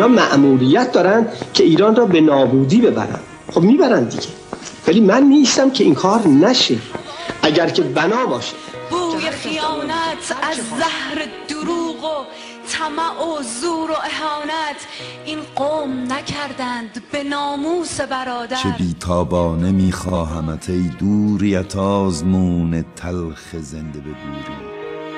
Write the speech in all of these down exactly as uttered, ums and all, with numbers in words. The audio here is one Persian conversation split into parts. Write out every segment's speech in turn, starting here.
اینا مأموریت دارن که ایران را به نابودی ببرن. خب میبرن دیگه، ولی من نیستم که این کار نشه. اگر که بنا باشه بوی خیانت از زهر دروغ و طمع و زور و اهانت این قوم نکردند به ناموس برادر. چه بیتابانه میخواهمت ای دوریت آزمون تلخ زنده به گوری.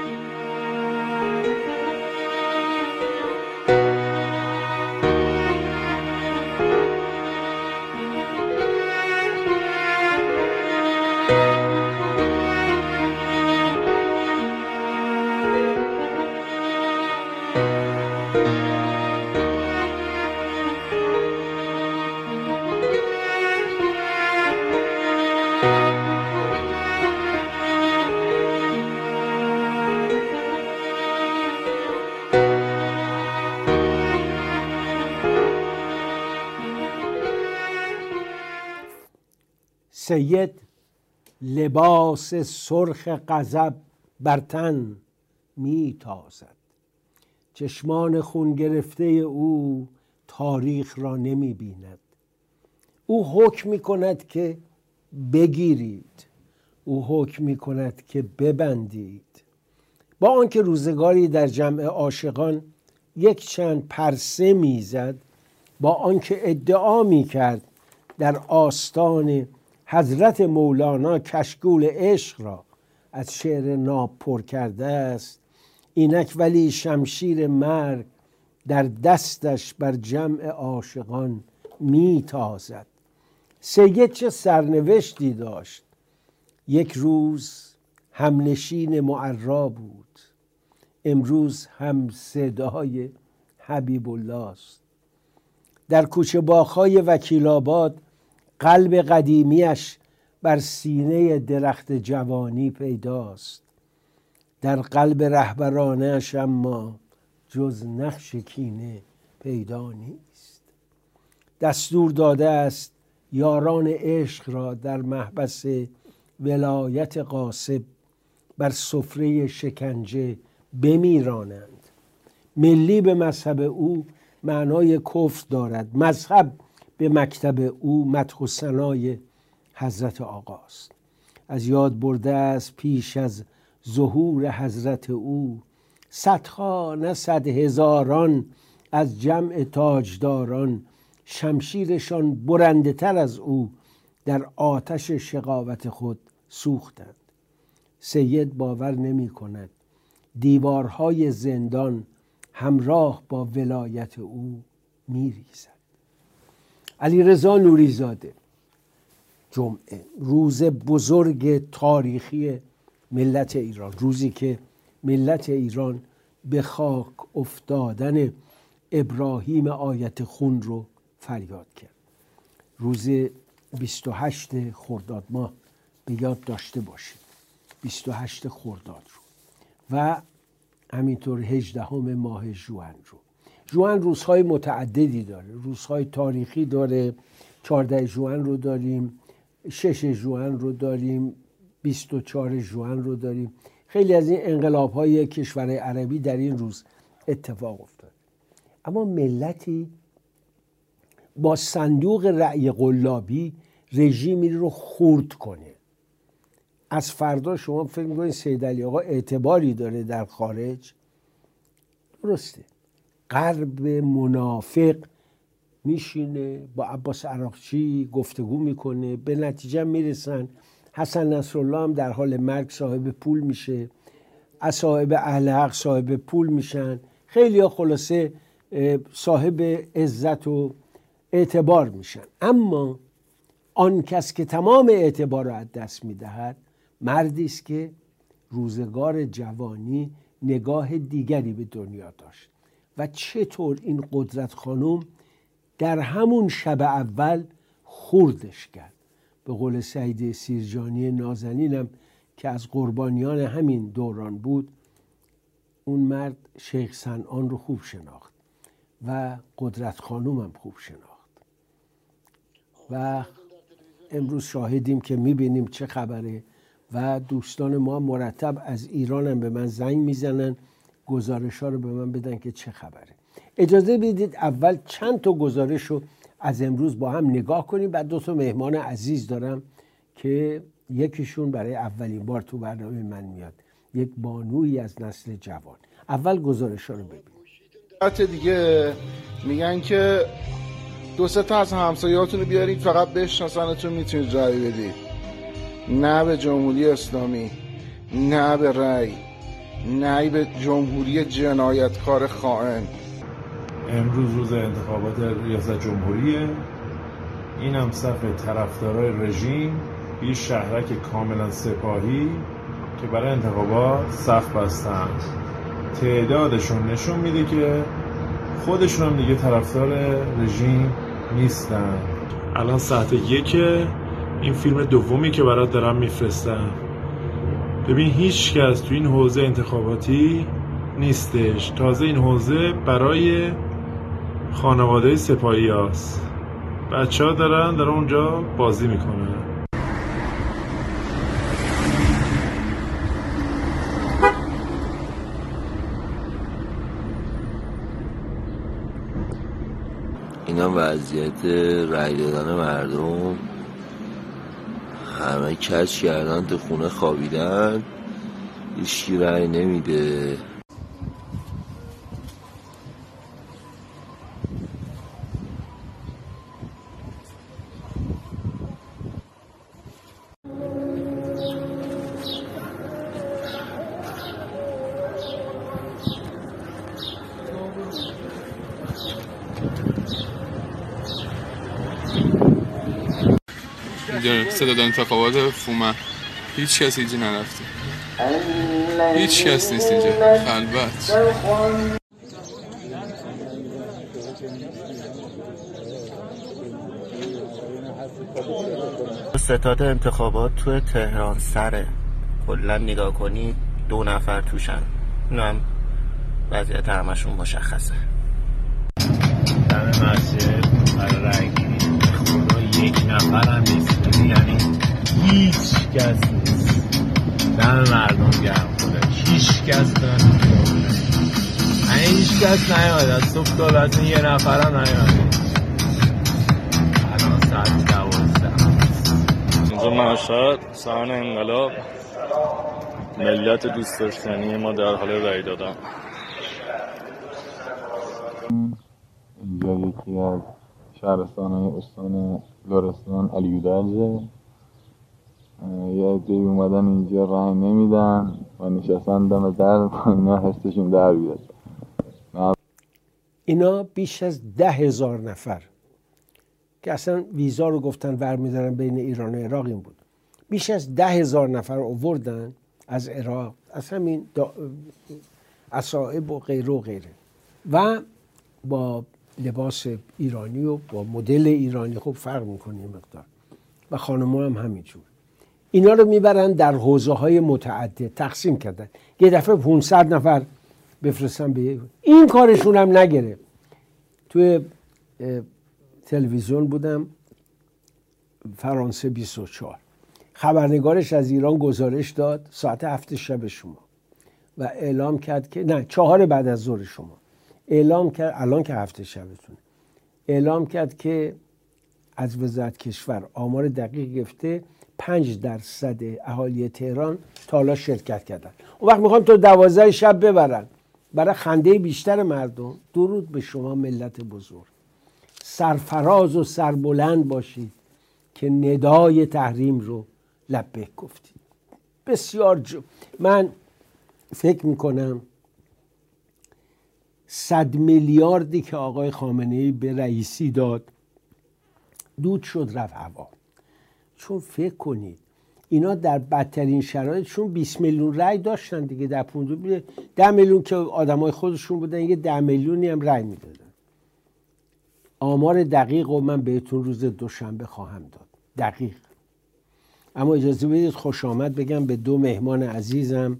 سید لباس سرخ غضب بر تن می تازد، چشمان خون گرفته او تاریخ را نمی بیند. او حکم می کند که بگیرید، او حکم می کند که ببندید. با آنکه روزگاری در جمع عاشقان یک چند پرسه میزد، با آنکه ادعا می کرد در آستان حضرت مولانا کشکول عشق را از شعر ناب پر کرده است، اینک ولی شمشیر مرگ در دستش بر جمع عاشقان می تازد. سید چه سرنوشتی داشت. یک روز همنشین معرا بود، امروز هم صدای حبیب الله است. در کوچه باغ‌های وکیل آباد قلب قدیمیش بر سینه درخت جوانی پیداست. در قلب رهبرانش اما جز نقش کینه پیدا نیست. دستور داده است یاران عشق را در محبس ولایت غاصب بر سفره شکنجه بمیرانند. ملی به مذهب او معنای کفر دارد، مذهب به مکتب او مدح و ثنای حضرت آقاست. از یاد برده است پیش از ظهور حضرت او صدها نه صد هزاران از جمع تاجداران شمشیرشان برنده تر از او در آتش شقاوت خود سوختند. سید باور نمی کند دیوارهای زندان همراه با ولایت او می ریزد. علیرضا نوری‌زاده، جمعه، روز بزرگ تاریخی ملت ایران، روزی که ملت ایران به خاک افتادن ابراهیم آیت خون رو فریاد کرد. روز بیست و هشت خرداد ماه به یاد داشته باشید، بیست و هشت خرداد رو و همینطور هجدهم ماه ژوئن رو. ژوئن روزهای متعددی داره، روزهای تاریخی داره، چهارده ژوئن رو داریم، شش ژوئن رو داریم، بیست و چهار ژوئن رو داریم. خیلی از این انقلاب‌های کشورهای عربی در این روز اتفاق افتاد. اما ملتی با صندوق رأی قلابی رژیمی رو خرد کنه. از فردا شما فکر می‌کنید سید علی آقا اعتباری داره در خارج؟ درسته. غرب منافق میشینه با عباس عراقچی گفتگو میکنه، به نتیجه میرسن. حسن نصرالله هم در حال مرگ صاحب پول میشه، اصحاب اهل حق صاحب پول میشن، خیلی ها خلاصه صاحب عزت و اعتبار میشن. اما آن کس که تمام اعتبار را از دست میدهد مردی است که روزگار جوانی نگاه دیگری به دنیا داشت و چطور این قدرت خانم در همون شب اول خردش کرد. به قول سعید سیرجانی نازنینم که از قربانیان همین دوران بود، اون مرد شیخ صنعان رو خوب شناخت و قدرت خانم هم خوب شناخت و امروز شاهدیم که میبینیم چه خبره و دوستان ما مرتب از ایران هم به من زنگ میزنن گزارش ها رو به من بدن که چه خبره. اجازه بدید اول چند تا گزارش رو از امروز با هم نگاه کنیم، بعد دو تا مهمان عزیز دارم که یکیشون برای اولین بار تو برنامه من میاد، یک بانویی از نسل جوان. اول گزارش ها رو ببینیم. حالت دیگه میگن که دو سه تا از همسایه‌هاتون رو بیارید فقط بشناسنتون میتونید رأی بدید، نه به جمهوری اسلامی، نه به رأی، نه به جمهوری جنایتکار خائن. امروز روز انتخابات ریاست جمهوریه، این هم صف طرفدارای رژیم، یه شهرک کاملا سپاهی که برای انتخابات صف بستن. تعدادشون نشون میده که خودشون هم دیگه طرفدار رژیم نیستن. الان ساعت یکه، این فیلم دومی که برات دارم میفرستم. ببین هیچ کس تو این حوزه انتخاباتی نیستش. تازه این حوزه برای خانواده سپاهی هاست. بچه ها دارن دارن اونجا بازی میکنن. اینا وضعیت رای دادن مردم، همه کج کردن تو خونه خوابیدن، هیچکی رای نمیده. صداد انتخابات فومه، هیچ کس اینجا نرفته، هیچ کس نیست اینجا، خلوت. ستاد انتخابات تو تهران سره، کلا نگاه کنی دو نفر توشن، اینو هم وضعیت همشون مشخصه. دم مسجد برای رای گیری خدا یک نفر هم نیست، یعنی هیچ کس نیست. دم مردم گرم خدا، هیچ کس نیست، هیچ کس نیومد از صبح تا الان یه نفر هم نیومد. الان ساعت دوازده. اینجا مشهد صحن انقلاب، ملت دوست داشتنی ما در حال رای دادن. اینجا یکی از شهرستان‌های استان لرستان علیودرزه. یه عده‌ای اومدن اینجا رای نمیدن و نشستن دم در، اینا حسشون در بیاد. اینا بیش از ده هزار نفر که اصلا ویزا رو گفتن برمیدارن بین ایران و عراق، این بود. بیش از ده هزار نفر آوردن از عراق، از همین اصائب و غیره و غیره، و با لباس ایرانی و با مدل ایرانی خوب فرق میکنه مقدار، و خانم‌ها هم همینجور. اینا رو میبرن در حوزه های متعدد تقسیم کردن. یه دفعه پانصد نفر بفرستن به این کارشون هم نگرفت. توی تلویزیون بودم، فرانسه بیست و چهار، خبرنگارش از ایران گزارش داد ساعت هفت شب شما و اعلام کرد که نه چهار بعد از ظهر شما، اعلام کرد الان که هفت شبتونه، اعلام کرد که از وزارت کشور آمار دقیق گرفته پنج درصد اهالی تهران تا حالا شرکت کردن. اون وقت میخوان تو دوازده شب ببرن برای خنده بیشتر مردم. درود به شما ملت بزرگ، سرفراز و سربلند باشید که ندای تحریم رو لبیک گفتید. بسیار جو. من فکر میکنم صد میلیاردی که آقای خامنه‌ای به رئیسی داد دود شد رفت هوا. چون فکر کنید اینا در بدترین شرایطشون بیست میلیون رای داشتن دیگه، در پونزده ده میلیون که آدمای خودشون بودن، یه ده میلیونی هم رای میدادن. آمار دقیق رو من بهتون روز دوشنبه خواهم داد، دقیق. اما اجازه بدید خوش آمد بگم به دو مهمان عزیزم،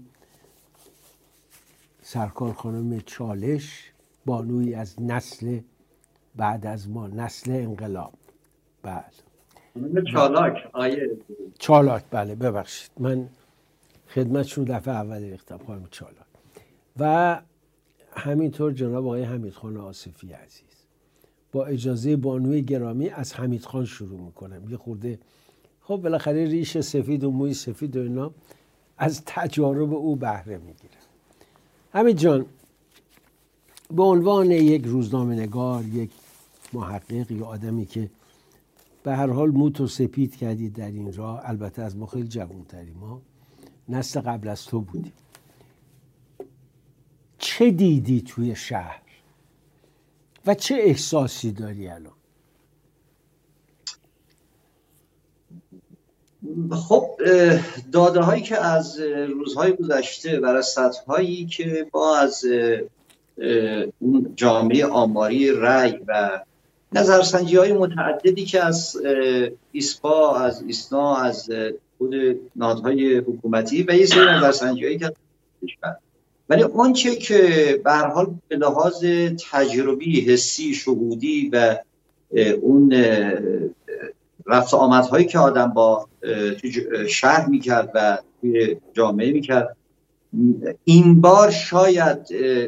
سرکار خانم چالش، بانوی از نسل بعد از ما، نسل انقلاب. بله چالاک آیه چالاک، بله ببخشید من خدمتشون دفعه اول ریختم، خانم چالاک. و همینطور جناب آقای حمیدخان آصفی عزیز. با اجازه بانوی گرامی از حمیدخان شروع میکنم. یه خورده خب بالاخره ریش سفید و موی سفید و اینا از تجارب او بهره میگیره. حمید جان، به عنوان یک روزنامه نگار، یک محقق یا آدمی که به هر حال موت و سپید کردید در این راه، البته از ما خیلی جوان‌تری، ما نسل قبل از تو بودیم، چه دیدی توی شهر و چه احساسی داری الان؟ خب داده هایی که از روزهای گذشته و رصد هایی که ما از اون جامعه آماری رای و نظرسنجی های متعددی که از ایسپا، از ایسنا، از خود نهادهای حکومتی و یه سری نظرسنجی هایی که ولی آنچه که به هر حال به لحاظ تجربی، حسی، شهودی و اون رفت آمدهایی که آدم با تو شهر میکرد و توی جامعه میکرد، این بار شاید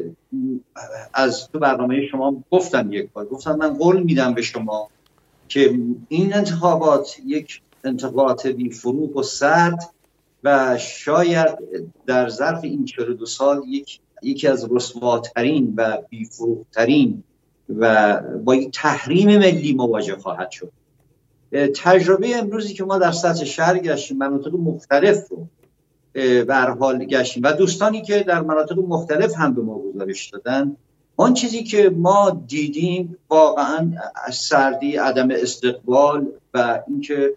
از تو برنامه شما گفتم یک بار گفتم من قول میدم به شما که این انتخابات یک انتخابات بی فروغ و سرد و شاید در ظرف این چهل و دو سال یک یکی از رسواترین و بی فروغترین و با یک تحریم ملی مواجه خواهد شد. تجربه امروزی که ما در سطح شهر گشتیم، مناطق مختلف رو به هر حال گشتیم و دوستانی که در مناطق مختلف هم به ما گزارش دادن، آن چیزی که ما دیدیم واقعا سردی، عدم استقبال و اینکه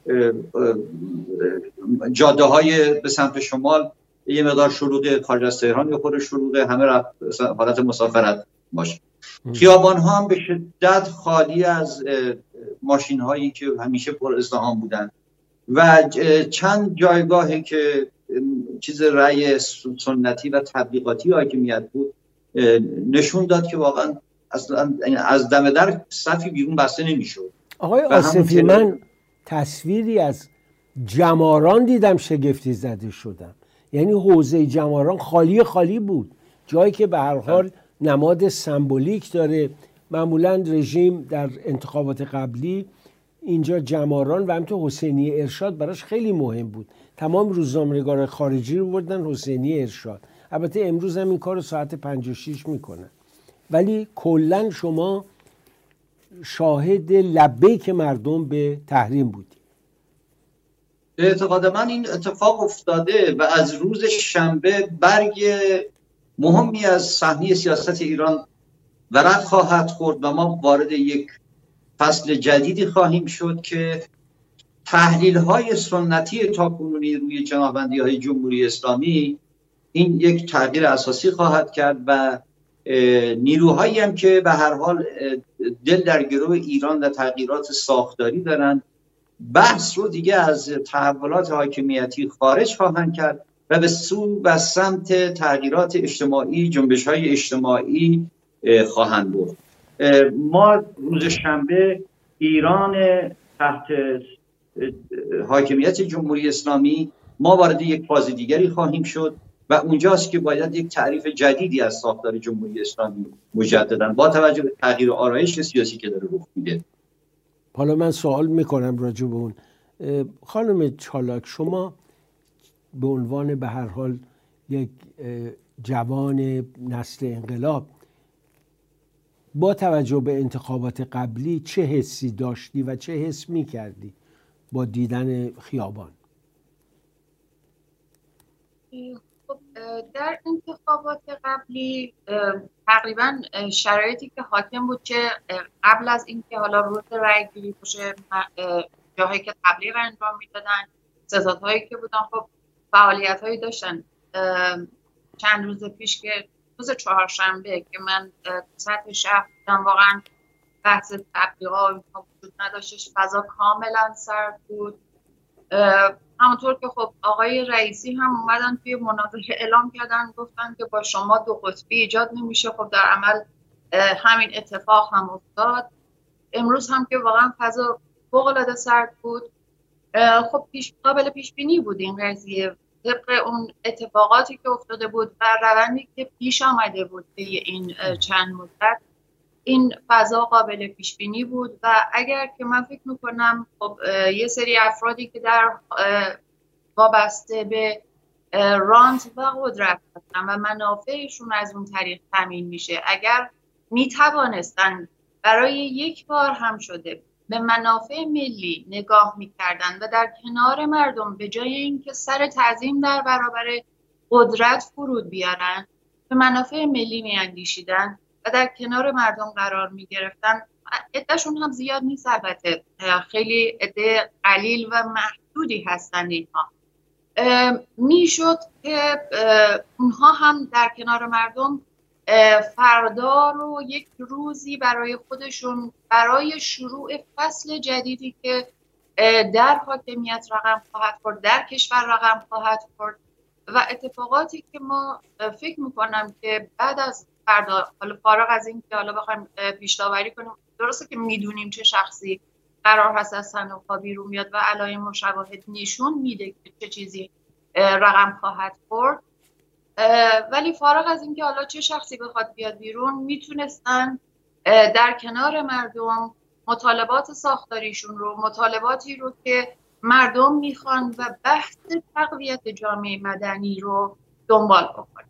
جاده های به سمت شمال یه مقدار شلوغ، خارج از تهران یه خورده شلوغ، همه حالت مسافرت باشه. خیابان ها هم به شدت خالی از ماشین هایی که همیشه پر ازدحام بودن و چند جایگاهی که چیز رأی سنتی و تبلیغاتی حاکمیت بود نشون داد که واقعا اصلا از دم در صفی بیرون بسته نمیشد. آقای آصفی، من تصویری از جماران دیدم شگفتی زده شدم. یعنی حوزه جماران خالی خالی بود، جایی که به هر حال نماد سمبولیک داره. معمولا رژیم در انتخابات قبلی اینجا جماران و همینطور حسینی ارشاد براش خیلی مهم بود. تمام روزنامه‌نگاران خارجی رو بردن حسینی ارشاد. البته امروز هم این کار رو ساعت پنج و شیش میکنن، ولی کلا شما شاهد لبیک مردم به تحریم بودی. به اعتقاد من این اتفاق افتاده و از روز شنبه برگ مهمی از صحنه سیاست ایران ورق خواهد خورد و ما وارد یک فصل جدیدی خواهیم شد که تحلیل های سنتی تاکنونی روی جناحبندی های جمهوری اسلامی این یک تغییر اساسی خواهد کرد و نیروهایی هم که به هر حال دل در گرو ایران و تغییرات ساختاری دارن، بحث رو دیگه از تحولات حاکمیتی خارج خواهند کرد و به سو و سمت تغییرات اجتماعی، جنبش های اجتماعی خواهند برد. ما روز شنبه ایران تحت حاکمیت جمهوری اسلامی ما وارد یک فاز دیگری خواهیم شد و اونجاست که باید یک تعریف جدیدی از ساختار جمهوری اسلامی مجددا با توجه به تغییر آرایش سیاسی که داره رخ میده. حالا من سوال میکنم راجع به اون. خانم چالاک، شما به عنوان به هر حال یک جوان نسل انقلاب با توجه به انتخابات قبلی چه حسی داشتی و چه حس میکردی با دیدن خیابان؟ خب در انتخابات قبلی تقریبا شرایطی که حاکم بود، چه قبل از اینکه حالا روز رای گیری باشه، جاهایی که تبلیغ انجام میدادن، ستادهایی که بودن، خب فعالیت هایی داشتن. چند روز پیش که روز چهارشنبه که من سطح شهر بودم، واقعا بحث تبلیغات وجود نداشتش، فضا کاملا سرد بود. همونطور که خب آقای رئیسی هم اومدن توی مناظره اعلام کردن، گفتن که با شما دو قطبی ایجاد نمیشه. خب در عمل همین اتفاق هم افتاد. امروز هم که واقعا فضا فوق العاده سرد بود. خب پیش قابل پیش بینی بود این قضیه. طبق اون اتفاقاتی که افتاده بود و روندی که پیش آمده بود به این چند مدت، این فضا قابل پیش بینی بود و اگر که من فکر میکنم خب یه سری افرادی که در وابسته به رانت و قدرت هستن و منافعشون از اون طریق تامین میشه، اگر میتوانستن برای یک بار هم شده به منافع ملی نگاه میکردن و در کنار مردم به جای اینکه سر تعظیم در برابر قدرت فرود بیارن به منافع ملی میاندیشیدن و در کنار مردم قرار میگرفتن، عدهشون هم زیاد نیست البته، خیلی عده قلیل و محدودی هستند اینها، میشد که اونها هم در کنار مردم فردا رو یک روزی برای خودشون برای شروع فصل جدیدی که در حاکمیت رقم خواهد خورد، در کشور رقم خواهد خورد و اتفاقاتی که ما فکر میکنم که بعد از فردا، حالا فارغ از این که حالا بخوایم پیش داوری کنیم، درسته که میدونیم چه شخصی قرار هست از صندوق‌ها بیرون بیاد و علائم و شواهد نشون میده که چه چیزی رقم خواهد خورد، ولی فارغ از این که حالا چه شخصی بخواد بیاد بیرون، میتونستن در کنار مردم مطالبات ساختاریشون رو، مطالباتی رو که مردم میخوان و بحث تقویت جامعه مدنی رو دنبال بکنن.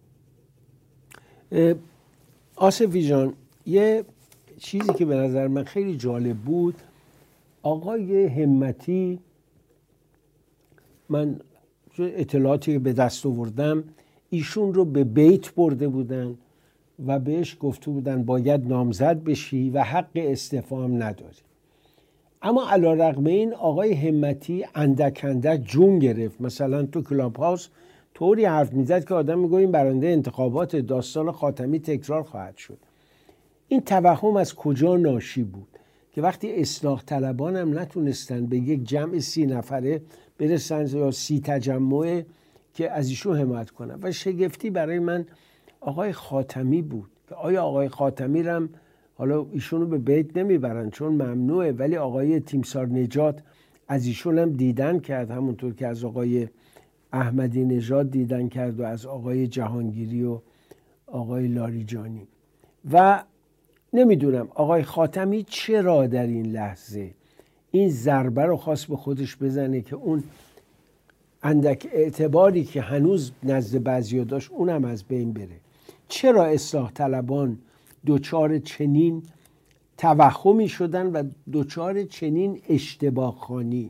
آصفی جان، یه چیزی که به نظر من خیلی جالب بود، آقای همتی، من اطلاعاتی که به دست آوردم ایشون رو به بیت برده بودن و بهش گفته بودن باید نامزد بشی و حق استعفا هم نداری. اما علیرغم این آقای همتی اندک اندک جون گرفت. مثلا تو کلاب هاوس طوری حرف میزد که آدم میگه این برنده انتخابات، داستان خاتمی تکرار خواهد شد. این توهم از کجا ناشی بود که وقتی اصلاح طلبان هم نتونستن به یک جمع سی نفره برسن یا سی تجمعه که از ایشون حمایت کنن؟ و شگفتی برای من آقای خاتمی بود که آیا آقای خاتمی رم حالا ایشون رو به بیت نمیبرن چون ممنوعه، ولی آقای تیمسار نجات از ایشون هم دیدن کرد، همونطور که از آقای احمدی نژاد دیدن کرد و از آقای جهانگیری و آقای لاریجانی. و نمیدونم آقای خاتمی چرا در این لحظه این ضربه رو خواست به خودش بزنه که اون اندک اعتباری که هنوز نزد بعضیا داشت اونم از بین بره. چرا اصلاح طلبان دوچار چنین توهمی شدن و دوچار چنین اشتباه خوانی؟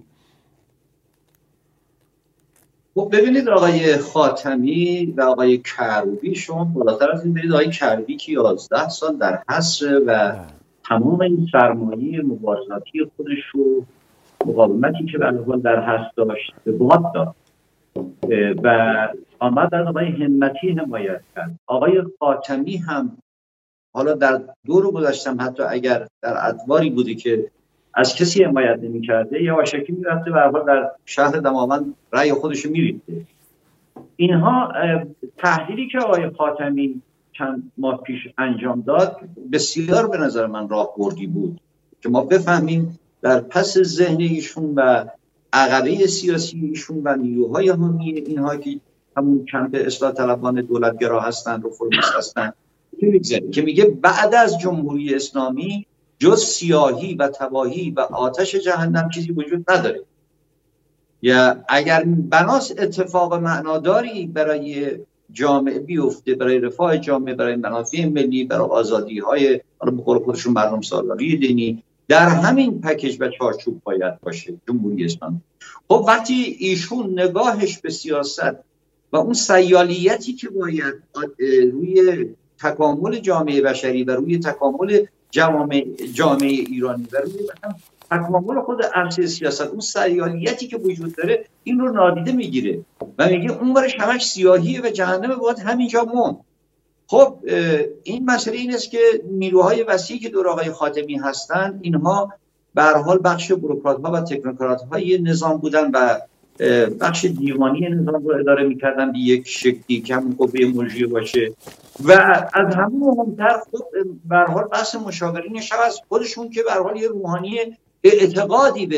خب ببینید آقای خاتمی و آقای کروبی، شما بالاتر از این برید آقای کروبی که یازده سال در حصر و تمام این سرمایه مبارزاتی خودش رو مقاومتی که به در حصر داشت به باد داد و آمد از آقای همتی حمایت کرد. آقای خاتمی هم حالا در دور گذاشتم حتی اگر در ادواری بودی که از کسی حمایت نمی کرده یا واشکی می رفته و در شهر دماوند رأی خودش رو می ریخته. اینها تحلیلی که آقای خاتمی چند ماه پیش انجام داد بسیار به نظر من راهبردی بود که ما بفهمیم در پس ذهن ایشون و عقبه سیاسی ایشون و نیروهای حامی اینها که همون کمپ اصلاح طلبان دولتگرا هستند و فرمیست هستند که میگه بعد از جمهوری اسلامی جز سیاهی و تباهی و آتش جهنم چیزی وجود نداره. یا اگر بناس اتفاق معناداری برای جامعه بیفته، برای رفاه جامعه، برای منافع ملی، برای آزادی های به قول خودشون مردم سالاری دینی، در همین پکیج و چارچوب باید باشه جمهوری اسلامی. خب وقتی ایشون نگاهش به سیاست و اون سیالیتی که باید روی تکامل جامعه بشری و روی تکامل جامعه, جامعه ایرانی و روی تکامل خود عرصه سیاست، اون سیالیتی که وجود داره این رو نادیده میگیره و میگه اون برش همش سیاهیه و جهنم باید همینجا موند. خب این مسئله این است که نیروهای وسیعی که دور آقای خاتمی هستند اینها به هر حال بخش بوروکرات ها و تکنوکرات های نظام بودن و بخش دیوانی نظام رو اداره میکردن به یک شکلی که همون قوه مجریه باشه و از همون مهمتر خود به هر حال بحث مشاورین شب از خودشون که به هر حال یه روحانی اعتقادی به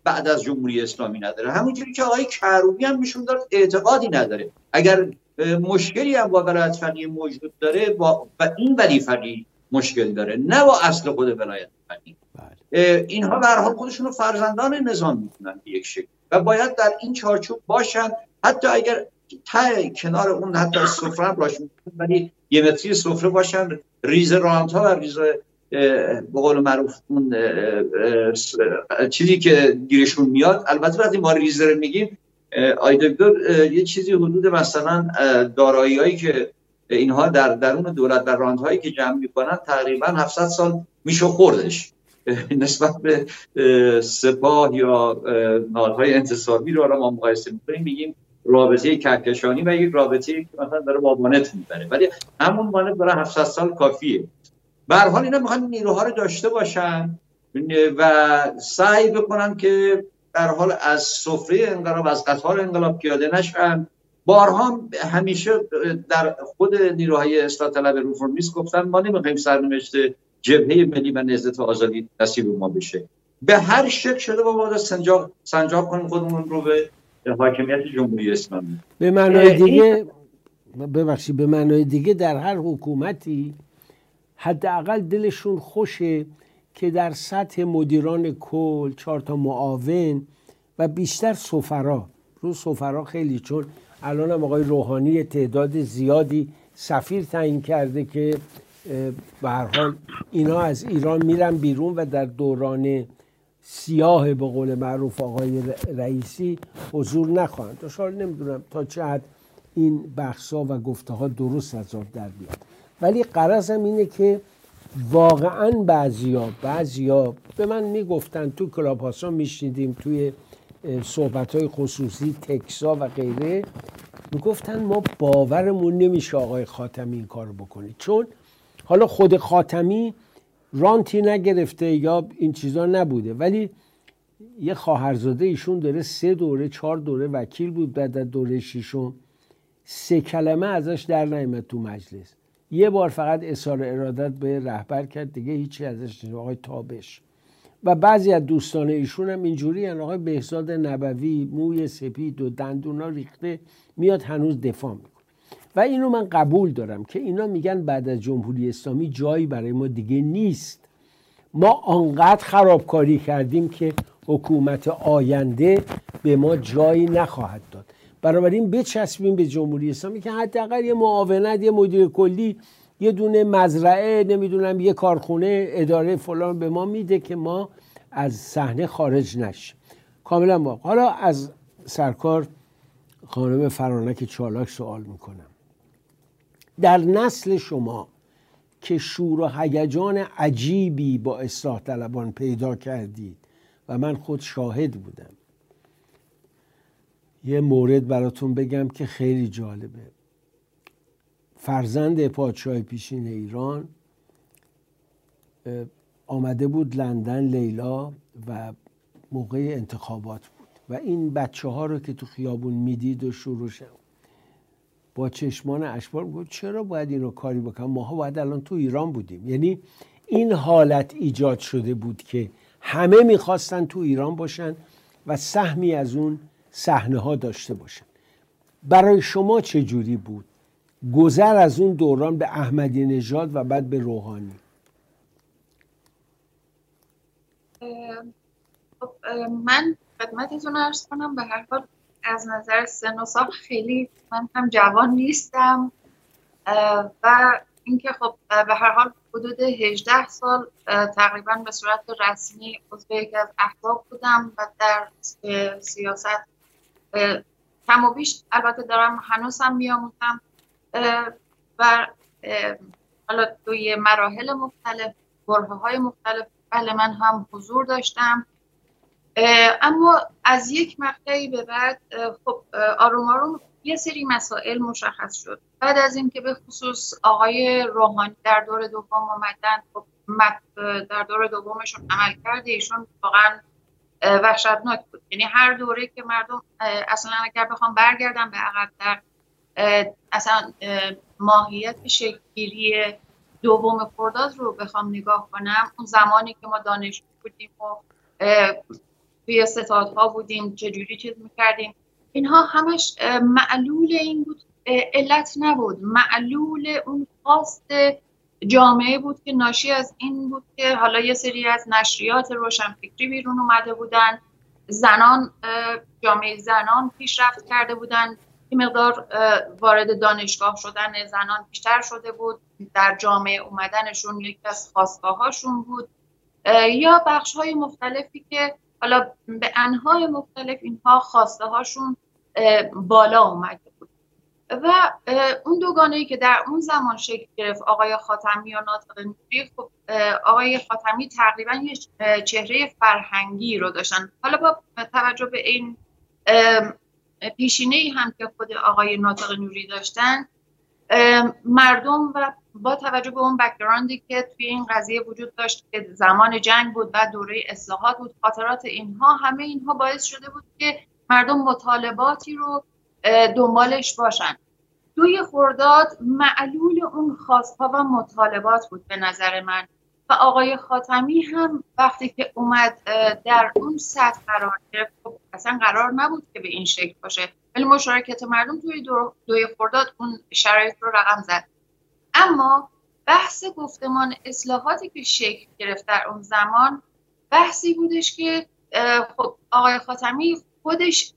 بعد از جمهوری اسلامی نداره. همونجوری که آقای کروبی هم نشون داد اعتقادی نداره. اگر مشکلی هم با ولایت فقیه موجود داره با این ولی فقیه مشکل داره، نه با اصل خود ولایت فقیه. اینها به هر حال خودشون رو فرزندان نظام می‌دونن به یک شکل و باید در این چارچوب باشن، حتی اگر تا کنار اون حتی سفره هم راش می‌کنن ولی یه متری سفره باشن، ریز رانت‌ها و ریز به قول معروف اون چیزی که گیرشون میاد. البته وقتی ما ریزه رو میگیم آی دکتر یه چیزی حدود مثلا دارایی‌هایی که اینها در درون دولت در راندهایی که جمع میکنن تقریبا هفتصد سال میشه خوردش نسبت به سپاه یا نهادهای انتصابی رو الان ما مقایسه میکنیم میگیم رابطه کهکشانی و یک رابطه که مثلا داره با وانت میبره، ولی همون وانت برای هفتصد سال کافیه. به هر حال اینا میخوان نیروها رو داشته باشن و سعی بکنن که در حال از سفره انقلاب از قطار انقلاب پیاده نشن. بارها همیشه در خود نیروهای اصلاح طلب رفرمیست گفتن ما نمیخوایم سرنوشت جبهه ملی و نهضت آزادی نصیب ما بشه، به هر شکل شده با ما سنجاق سنجاق کنیم خودمون رو به حاکمیت جمهوری اسلامی. به معنای دیگه ببخشید به معنای دیگه در هر حکومتی حداقل دلشون خوشه که در سطح مدیران کل چهار تا معاون و بیشتر سفرا، رو سفرا خیلی، چون الان هم آقای روحانی تعداد زیادی سفیر تعیین کرده که به هر حال اینا از ایران میرن بیرون و در دوران سیاه به قول معروف آقای رئیسی حضور نخواهند. داشتم نمیدونم تا چه حد این بحثا و گفته ها درست از آب در بیاد، ولی غرضم اینه که واقعا بعضیا بعضیا به من میگفتن تو کلاب هاسا میشنیدیم توی صحبت های خصوصی تکسا و غیره، میگفتن ما باورمون نمیشه آقای خاتمی این کار بکنه، چون حالا خود خاتمی رانتی نگرفته یا این چیزا نبوده، ولی یه خواهرزاده ایشون داره سه دوره چهار دوره وکیل بود، بعد از دوره ششم سه کلمه ازش در نیامد تو مجلس، یه بار فقط اظهار ارادت به رهبر کرد، دیگه هیچی ازش نشد، آقای تابش. و بعضی از دوستان ایشون هم اینجوری ان، آقای بهزاد نبوی موی سپید و دندونا ریخته میاد هنوز دفاع میکنه. و اینو من قبول دارم که اینا میگن بعد از جمهوری اسلامی جایی برای ما دیگه نیست، ما آنقدر خرابکاری کردیم که حکومت آینده به ما جایی نخواهد داد، بنابراین بچسبیم به جمهوری اسلامی که حداقل یه معاونت، یه مدیر کلی، یه دونه مزرعه، نمیدونم یه کارخونه، اداره فلان به ما میده که ما از صحنه خارج نشیم. کاملا واقع. حالا از سرکار خانم فرانک چالاک سوال میکنم، در نسل شما که شور و هیجان عجیبی با اصلاح طلبان پیدا کردید و من خود شاهد بودم، یه مورد براتون بگم که خیلی جالبه. فرزند پادشاه پیشین ایران آمده بود لندن، لیلا، و موقع انتخابات بود و این بچه ها رو که تو خیابون میدید و شروع شد با چشمان اشبار گفت چرا باید این رو کاری بکنم، ماها باید الان تو ایران بودیم. یعنی این حالت ایجاد شده بود که همه میخواستن تو ایران باشن و سهمی از اون صحنه ها داشته باشن. برای شما چه جوری بود گذر از اون دوران به احمدی نژاد و بعد به روحانی؟ من خدمتتون عرض کنم به هر حال از نظر سن و سال خیلی من هم جوان نیستم و اینکه خب به هر حال حدود هجده سال تقریبا به صورت رسمی عضو یکی از احزاب بودم و در سیاست کم و بیش البته دارم هنوز هم میآموزم و حالا توی مراحل مختلف، برهه‌های مختلف بله من هم حضور داشتم، اما از یک مقطعی به بعد خب آروم آروم یه سری مسائل مشخص شد. بعد از اینکه به خصوص آقای روحانی در دور دوم اومدن، خب در دور دومشون عمل کرده ایشون واقعا وحشتناک بود. یعنی هر دوره که مردم اصلا اگر بخوام برگردم به عقب‌تر، اصلا ماهیت شکل‌گیری دوم خرداد رو بخوام نگاه کنم، اون زمانی که ما دانشجو بودیم و توی ستادها بودیم، چجوری چیز میکردیم، اینها همش معلول این بود، علت نبود، معلول اون خواست جامعه بود که ناشی از این بود که حالا یه سری از نشریات روشنفکری بیرون اومده بودن، زنان، جامعه زنان پیشرفت کرده بودن، این مقدار وارد دانشگاه شدن زنان بیشتر شده بود، در جامعه اومدنشون یکی از خواستگاهاشون بود، یا بخش‌های مختلفی که حالا به انواع مختلف اینها خواسته هاشون بالا اومده بود. و اون دوگانه‌ای که در اون زمان شکل گرفت، آقای خاتمی و ناطق نوری، خب آقای خاتمی تقریبا یه چهره فرهنگی رو داشتن. حالا با توجه به این پیشینه‌ای هم که خود آقای ناطق نوری داشتن، مردم و با توجه به اون بک‌گراندی که توی این قضیه وجود داشت که زمان جنگ بود و دوره اصلاحات بود، خاطرات اینها، همه اینها باعث شده بود که مردم مطالباتی رو دنبالش باشن. دوی خرداد معلول اون خواستها و مطالبات بود به نظر من، و آقای خاتمی هم وقتی که اومد در اون سطح قرار گرفت، اصلا قرار نبود که به این شکل باشه، ولی مشارکت مردم توی دو دوی خرداد اون شرایط رو رقم زد. اما بحث گفتمان اصلاحاتی که شکل گرفت در اون زمان بحثی بودش که خب آقای خاتمی خودش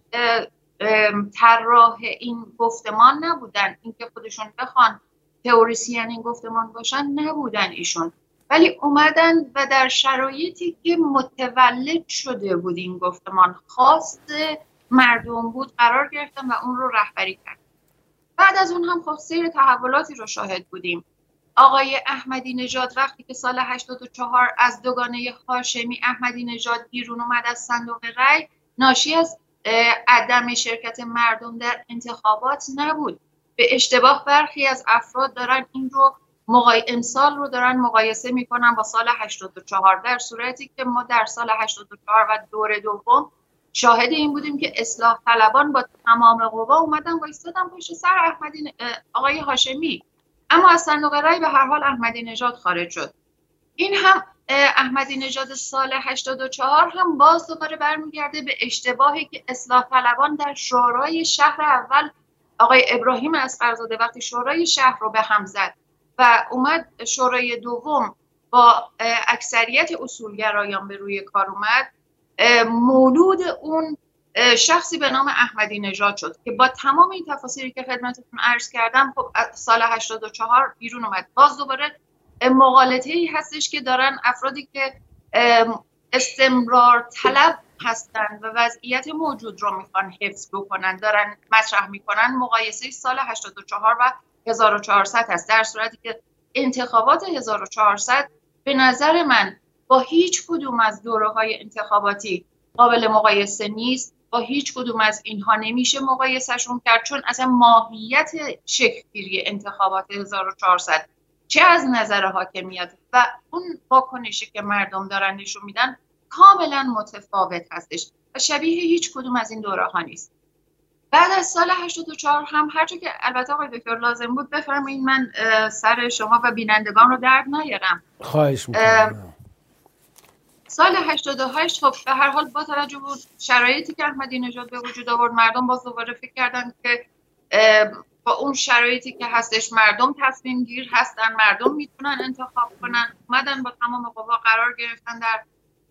طراح این گفتمان نبودن، اینکه خودشون بخوان تئوریسین این گفتمان باشن نبودن ایشون، ولی اومدن و در شرایطی که متولد شده بود این گفتمان، خواست مردم بود، قرار گرفتن و اون رو رهبری کردن. بعد از اون هم خب سیر تحولاتی رو شاهد بودیم. آقای احمدی نژاد وقتی که سال هشتاد و چهار از دوگانه هاشمی احمدی نژاد بیرون اومد از صندوق رای، ناشی از عدم شرکت مردم در انتخابات نبود. به اشتباه برخی از افراد دارن این رو مقای... امسال رو دارن مقایسه میکنن با سال هشتاد و چهار، در صورتی که ما در سال هشتاد و چهار و دور دوم شاهد این بودیم که اصلاح طلبان با تمام قوا اومدن و ایستادن پشت سر احمدی آقای هاشمی، اما از صندوق رای به هر حال احمدی نژاد خارج شد. این هم احمدی نژاد سال هشتاد و چهار هم باز دوباره برمیگرده به اشتباهی که اصلاح طلبان در شورای شهر اول آقای ابراهیم اصغرزاده وقتی شورای شهر رو به هم زد و اومد شورای دوم با اکثریت اصولگرایان به روی کار اومد، مولود اون شخصی به نام احمدی نژاد شد که با تمام این تفاصیلی که خدمتتون عرض کردم خب سال هشتاد و چهار بیرون اومد. باز دوباره مغالطه‌ای هستش که دارن افرادی که استمرار طلب هستن و وضعیت موجود رو میخوان حفظ بکنن دارن مطرح میکنن، مقایسه سال هشتاد و چهار و هزار و چهارصد هست، در صورتی که انتخابات هزار و چهارصد به نظر من با هیچ کدوم از دوره‌های انتخاباتی قابل مقایسه نیست، با هیچ کدوم از اینها نمیشه مقایسهشون کرد، چون اصلا ماهیت شکل‌گیری انتخابات هزار و چهارصد چه از نظر حاکمیت و اون واکنشی که مردم دارن نشون میدن کاملا متفاوت هستش و شبیه هیچ کدوم از این دوره‌ها نیست. بعد از سال هشتاد و چهار هم هرچه که البته آقای دکتر لازم بود بفرمایید، من سر شما و بینندگان رو درد نیارم. خواهش میکنم. سال هشتاد و هشت خب به هر حال با توجه به شرایطی که احمدی نژاد به وجود آورد، مردم باز دوباره فکر کردن که با اون شرایطی که هستش مردم تصمیم گیر هستن، مردم میتونن انتخاب کنن، اومدن با تمام قوا قرار گرفتن در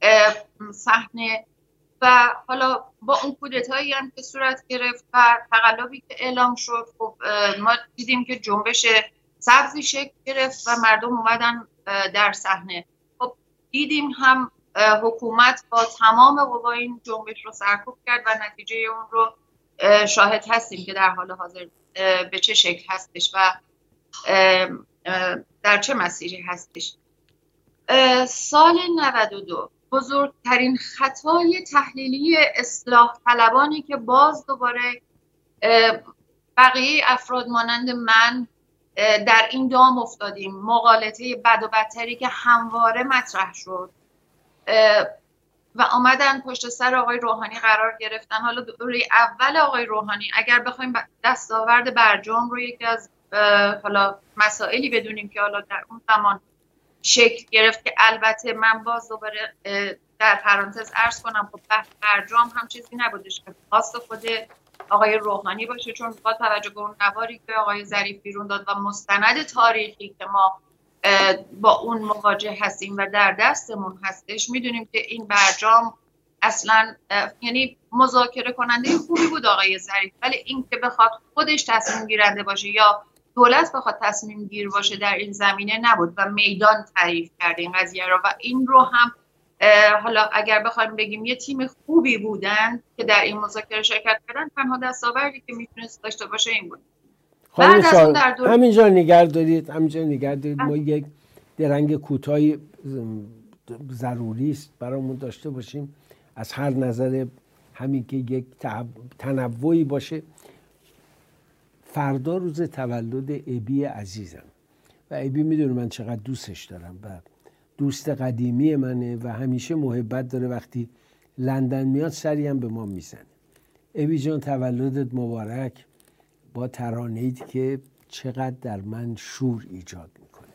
صحنه و حالا با اون کودتایی هم که صورت گرفت و تقلبی که اعلام شد، خب ما دیدیم که جنبش سبزی شکل گرفت و مردم اومدن در صحنه. خب دیدیم هم حکومت با تمام قوا این جنبش رو سرکوب کرد و نتیجه اون رو شاهد هستیم که در حال حاضر به چه شکل هستش و در چه مسیری هستش. سال نود و دو بزرگترین خطای تحلیلی اصلاح طلبانی که باز دوباره بقیه افراد مانند من در این دام افتادیم، مغالطه بد و بدتری که همواره مطرح شد و آمدن پشت سر آقای روحانی قرار گرفتن. حالا دوره اول آقای روحانی اگر بخوایم دستاورد برجام رو یکی از حالا مسائلی بدونیم که حالا در اون زمان شکل گرفت، که البته من باز دوباره در پرانتز عرض کنم خب بحث برجام هم چیزی نبودش که خاص خود آقای روحانی باشه، چون با توجه به اون نواری که آقای ظریف بیرون داد و مستند تاریخی که ما با اون مواجه هستیم و در دستمون هستش، میدونیم که این برجام اصلا یعنی مذاکره کننده خوبی بود آقای ظریف، ولی این که بخواد خودش تصمیم گیرنده باشه یا دولت بخواد تصمیم گیر باشه در این زمینه نبود و میدان تعریف کرده این قضیه رو و این رو هم حالا اگر بخوایم بگیم یه تیم خوبی بودن که در این مذاکره شرکت کردن، تنها دستاوردی که میتونست داشته باشه این بود. بعد از اون در دور... همینجا نگه دارید همینجا نگه دارید ما یک درنگ کوتاهی ضروری است برامون داشته باشیم از هر نظر، همین که یک تنوعی باشه. فردا روز تولد ابی عزیزم و ابی میدونه من چقدر دوستش دارم و دوست قدیمی منه و همیشه محبت داره، وقتی لندن میاد سری هم به ما میزنه. ابی جان تولدت مبارک، با ترانه‌ای که چقدر در من شور ایجاد میکنه.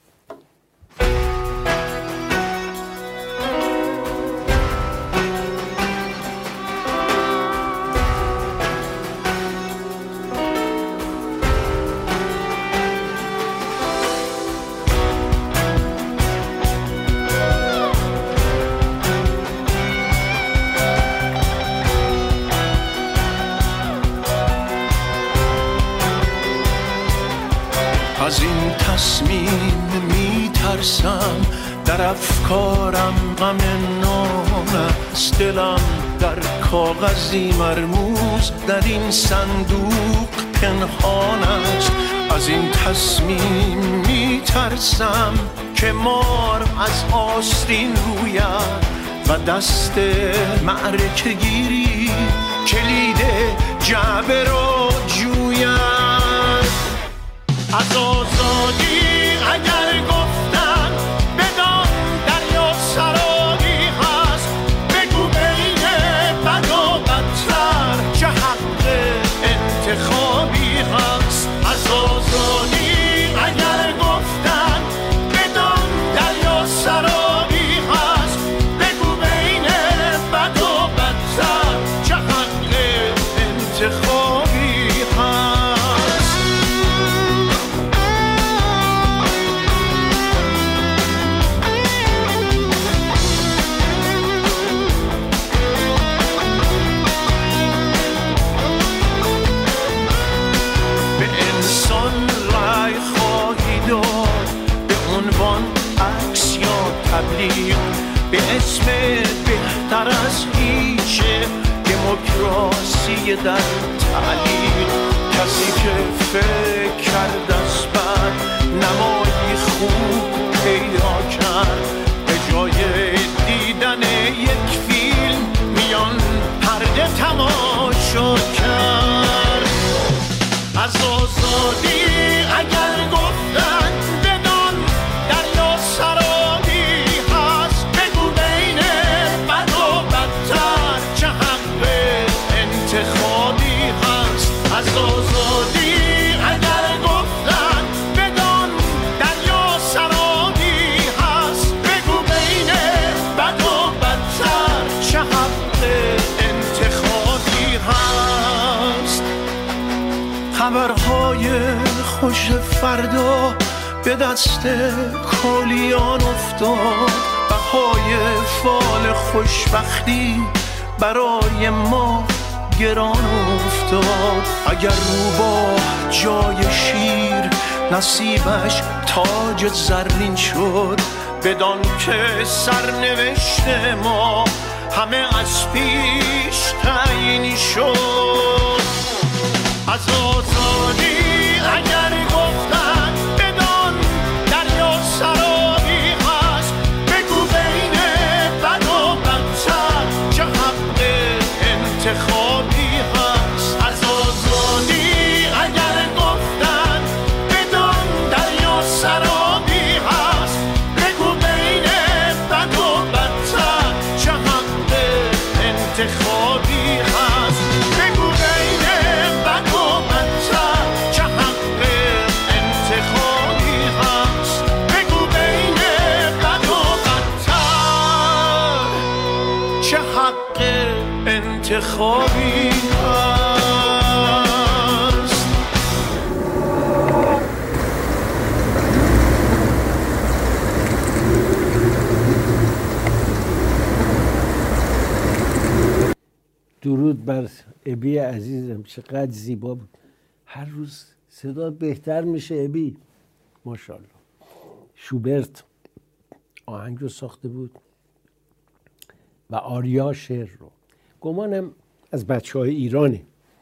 از این تصمیم میترسم، در افکارم غم نام است، دلم در کاغذی مرموز در این صندوق پنهان است. از این تصمیم میترسم که مار از آستین روید و دست معرکه گیری کلید جعبه رو جوید. از آزادی اگر گفتن بدان دریا سرابی هست، بگو بین بد و بدتر چه حق انتخابی هست. از آزادی اگر گفتن بدان دریا سرابی هست، بگو بین بد و بدتر چه حق انتخابی هست. به اسم بهتر از هیچه دموکراسی در تعلیم، کسی که فکر کرد از بد نمایی خوب پیدا کرد، به جای دیدن یک فیلم میان پرده تماشا کرد. از آزادی اگر گفتن بدان دریا سرابی هست، بگو بین بد و بدتر چه حق انتخابی هست. از آزادی اگر گفتن بدان دریا سرابی هست، بگو بین بد و بدتر چه حق انتخابی هست. خبرهای خوش فردا به دست کلیان افتاد، بهای فال خوشبختی برای ما گران افتاد. اگر روباه جای شیر نصیبش تاج زرین شد، بدان که سرنوشت ما همه از پیش تعیین شد. از آزادی اگر گفتن بدان دریا سرابی هست، بگو بین بد و بدتر چه حق انتخابی هست. از آزادی اگر گفتن بدان دریا سرابی هست، بگو بین بد و بدتر چه حق انتخابی هست. بگو بین خوابی هست. درود بر ابی عزیزم، چقدر زیبا بود. هر روز صدا بهتر میشه ابی، ماشاءالله. شوبرت آهنگ رو ساخته بود و آریا شعر رو. گمانم از بچه های ایرانه،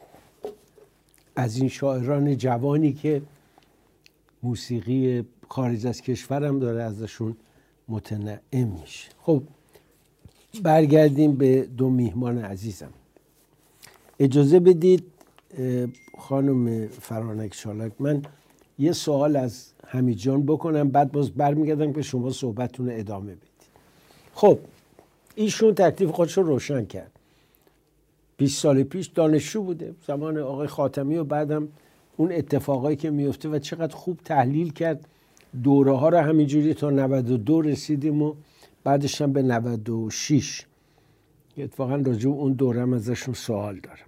از این شاعران جوانی که موسیقی خارج از کشورم داره ازشون متنعم میشه. خب برگردیم به دو میهمان عزیزم. اجازه بدید خانم فرانک چالاک من یه سوال از حمید جان بکنم، بعد باز برمیگردم که شما صحبتتون رو ادامه بدید. خب ایشون تکلیف خودش رو روشن کرد. بیست سال پیش دانشجو بوده زمان آقای خاتمی و بعدم اون اتفاقایی که میفته و چقدر خوب تحلیل کرد دوره ها رو. همینجوری تا نود و دو رسیدیم و بعدش هم به نود و شش. اتفاقا راجع اون دوره هم ازشون سوال دارم.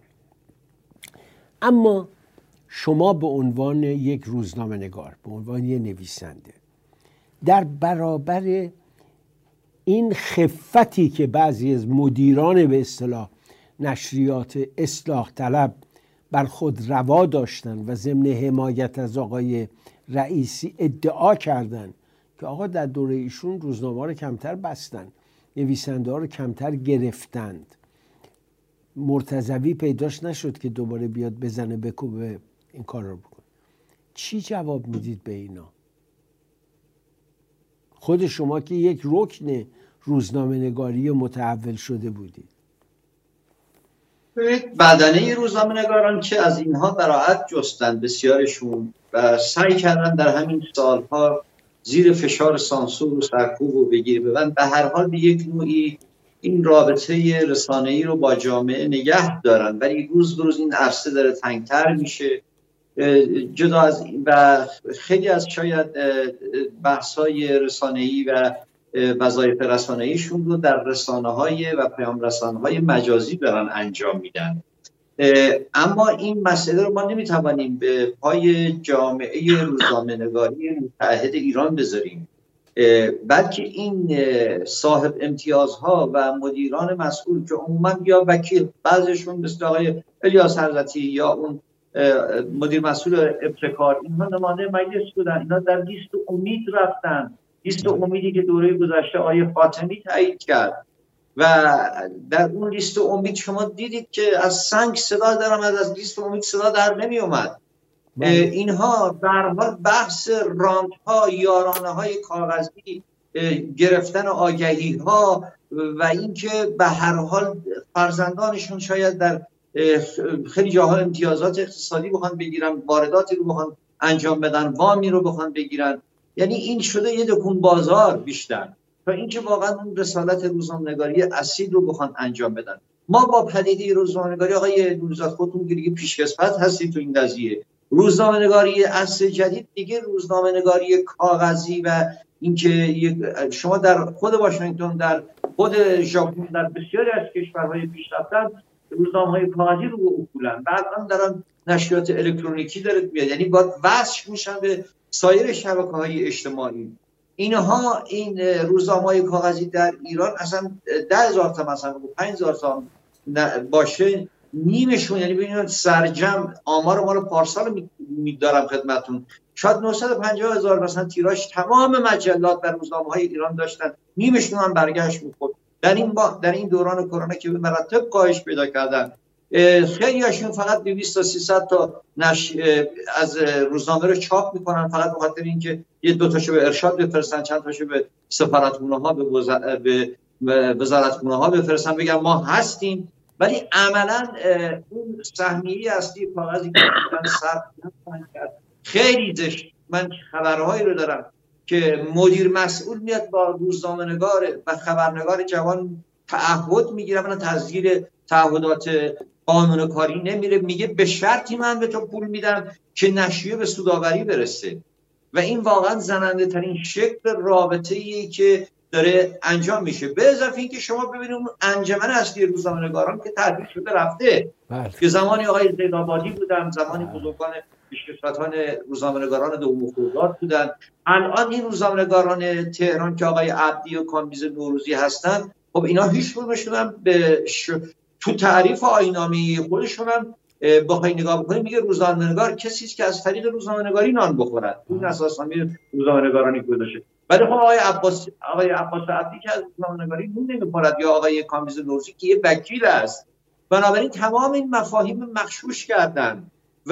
اما شما به عنوان یک روزنامه نگار، به عنوان یک نویسنده، در برابر این خفتی که بعضی از مدیران به اصطلاح نشریات اصلاح طلب بر خود روا داشتن و ضمن حمایت از آقای رئیسی ادعا کردند که آقا در دوره ایشون روزنامه رو کمتر بستن، نویسنده ها رو کمتر گرفتند، مرتضوی پیداش نشد که دوباره بیاد بزنه بکوبه این کار رو بکن. چی جواب میدید به اینا؟ خود شما که یک رکن روزنامه نگاری متحول شده بودید. بدنه روزنامه نگاران که از اینها براعت جستن بسیارشون و سعی کردن در همین سالها زیر فشار سانسور و سرکوب و بگیر ببند به هر حال به یک نوعی این رابطه رسانه‌ای رو با جامعه نگه دارن، ولی روز به روز این عرصه داره تنگتر میشه. جدا از این و خیلی از شاید بحث‌های رسانه‌ای و وظایف رسانه‌ایشون رو در رسانه‌های و پیام رسانه‌های مجازی دارن انجام میدن. اما این مسئله رو ما نمیتوانیم به پای جامعه روزنامه‌نگاری متحد ایران بذاریم، بلکه این صاحب امتیازها و مدیران مسئول که عموما یا وکیل، بعضیشون مثل آقای الیاس حضرتی یا اون مدیر مسئول ابتکار، اینها نماینده مجلس بودن، اینا در لیست امید رفتن، لیست امیدی که دوره گذشته آقای خاتمی تایید کرد و در اون لیست امید شما دیدید که از سنگ صدا در آمد، از لیست امید صدا در نمی اومد. اینها به هر حال بحث رانت ها، یارانه های کاغذی، گرفتن آگهی ها و اینکه به هر حال فرزندانشون شاید در خیلی جاها امتیازات اقتصادی بخوان بگیرن، وارداتی رو بخوان انجام بدن، وامی رو بخوان بگیرن، یعنی این شده یه دکون بازار بیشتر تا اینکه واقعا اون رسالت روزنامه‌نگاری اصیل رو بخوان انجام بدن. ما با پدیده روزنامه‌نگاری آقای نوروزاد خودتون دیگه پیشکسوت هستید تو این قضیه. روزنامه‌نگاری عصر جدید دیگه روزنامه‌نگاری کاغذی و اینکه شما در خود واشنگتن، در خود ژاپن، در بسیاری از کشورهای پیشرفته روزنامه‌های کاغذی رو اصولاً بعداً دارن نشریات الکترونیکی داره میاد، یعنی باید وصل میشن به سایر شبکه‌های اجتماعی. اینها این روزنامه‌های کاغذی در ایران اصلا ده هزار تا مثلا پنج هزار تا باشه نیمشون، یعنی ببینید سرجم آمار ما رو پارسال می‌دارم خدمتتون، شاید نهصد و پنجاه هزار مثلا تیراژ تمام مجلات در روزنامه‌های ایران داشتن، نیمشون هم برگشت می‌خورد. در این با در این دوران کرونا که به مراتب کاهش پیدا کردن، خیلی هاشون فقط دویست تا سیصد تا نش... از روزنامه رو چاپ میکنن فقط به خاطر اینکه یه دو تاشو به ارشاد بفرستن، چند تاشو به سفارتخونه ها، به وزارت به وزارتخونه ها بفرستن، بگن ما هستیم، ولی عملا اون سهمیه اصلی کاغذی که صرف کرد خیلی زشت. من خبرهایی رو دارم که مدیر مسئول میاد با روزنامه‌نگار و خبرنگار جوان تعهد میگیره، من تسجیل تعهدات قانون کاری نمیره، میگه به شرطی من به تو پول میدم که نشریه به سودآوری برسه. و این واقعا زننده ترین شکل رابطه ایه که داره انجام میشه. به اضافه اینکه شما ببینید اون انجمن اصلی روزنامه‌نگاران که تعطیل شده رفته که زمانی آقای زیدآبادی بودن، زمانی بزرگان پیشکسوتان روزنامه‌نگاران دوم خرداد بودن. الان این روزنامه‌نگاران تهران که آقای عبدی و کامبیز نوروزی هستن، خب اینا هیچ کدومشون هم به ش... تو تعریف آیین‌نامه‌ای خودشون هم بخوای نگاه بکنید میگه روزنامه‌نگار کسی است که از طریق روزنامه‌نگاری نان بخورد. این اساسا میگه روزنامه‌نگارانی گذاشته. ولی خب آقای عباس آقای عباس عبدی که از روزنامه‌نگاری نون نمی‌خورد، یا آقای کامبیز نوروزی که یه وکیل است. بنابراین تمام این مفاهیم مغشوش کردن و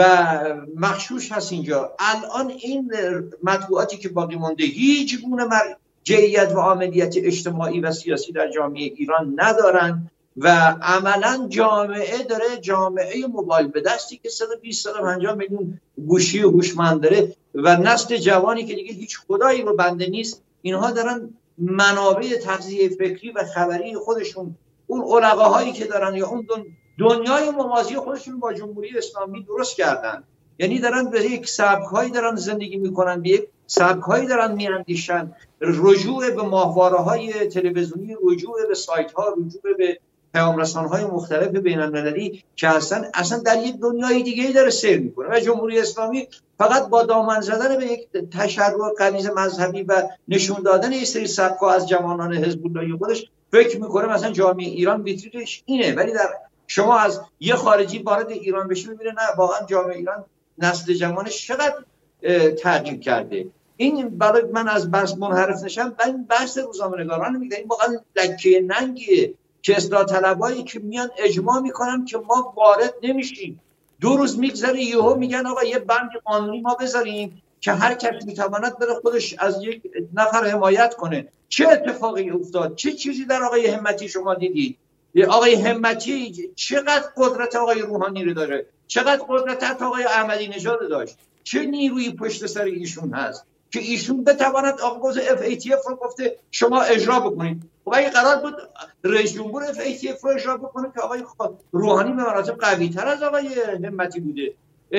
مغشوش هست اینجا. الان این مطبوعاتی که باقی مونده هیچ گونه مرجعیت و عاملیت اجتماعی و سیاسی در جامعه ایران ندارن و عملا جامعه داره جامعه موبایل به دستی که صد و بیست تا صد و پنجاه میلیون گوشی هوشمند داره و نسل جوانی که دیگه هیچ خدایی رو بنده نیست، اینها دارن منابع تغذیه فکری و خبری خودشون، اون علقاهایی که دارن یا اون دنیای موازی خودشون با جمهوری اسلامی درست کردن. یعنی دارن به یک سبک‌هایی دارن زندگی میکنن، به یک سبک‌هایی دارن میاندیشن، رجوع به ماهواره‌های تلویزیونی، رجوع به سایت‌ها، رجوع به پیام‌رسان‌های مختلف بین‌المللی که اصلا اصلا در یک دنیای دیگه‌ای داره سیر میکنه و جمهوری اسلامی فقط با دامن زدن به یک تشرع غلیظ مذهبی و نشون دادن یک سری سبک‌ها از جوانان حزب اللهی خودش فکر میکنه مثلا جامعه ایران ویترینش اینه. ولی در شما از یه خارجی وارد ایران بشه میبینه نه واقعا جامعه ایران نسل جوانش چقدر تغییر کرده. این برای من از بحث منحرف نشم، من بحث روزنامه‌نگاران میگم این واقعا لکه ننگیه که اصلاح طلبایی که میان اجماع میکنن که ما وارد نمیشیم. دو روز میگذره یهو میگن آقا یه بند قانونی ما بذاریم که هر کس میتواند بره خودش از یک نفر حمایت کنه. چه اتفاقی افتاد؟ چه چیزی در آقای همتی شما دیدید؟ آقای همتی چقدر قدرت آقای روحانی رو داره، چقدر قدرت حتی آقای احمدی نژاد داشت، چه نیروی پشت سر ایشون هست که ایشون بتواند آغاز اف ای تی اف رو گفته شما اجرا بکنید. خب اگه قرار بود رئیس جمهور اف ای تی اف رو اجرا بکنه که آقای روحانی به مراتب قوی تر از آقای همتی بوده.